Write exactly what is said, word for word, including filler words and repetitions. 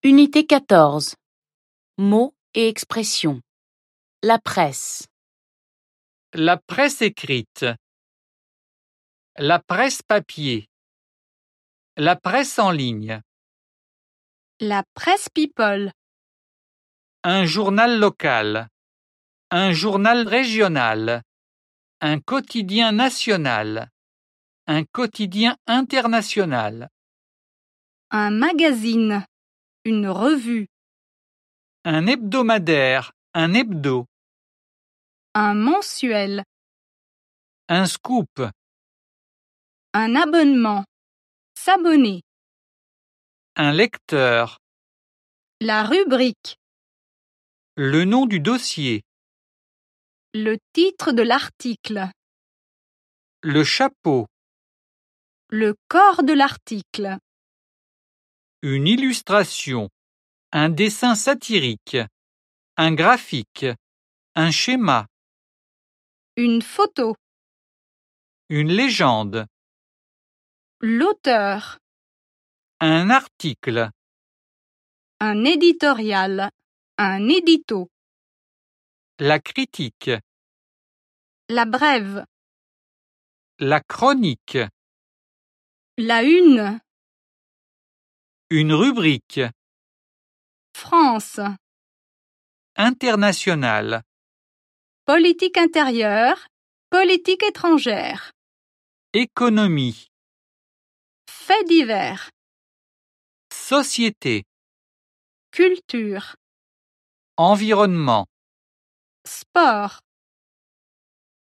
Unité quatorze. Mots et expressions. La presse. La presse écrite. La presse papier. La presse en ligne. La presse people. Un journal local. Un journal régional. Un quotidien national. Un quotidien international. Un magazine. Une revue. Un hebdomadaire. Un hebdo. Un mensuel. Un scoop. Un abonnement. S'abonner. Un lecteur. La rubrique. Le nom du dossier. Le titre de l'article. Le chapeau. Le corps de l'article. Une illustration. Un dessin satirique. Un graphique. Un schéma. Une photo. Une légende. L'auteur. Un article. Un éditorial. Un édito. La critique. La brève. La chronique. La une. Une rubrique. France. Internationale. Politique intérieure. Politique étrangère. Économie. Faits divers. Société. Culture. Environnement. Sport.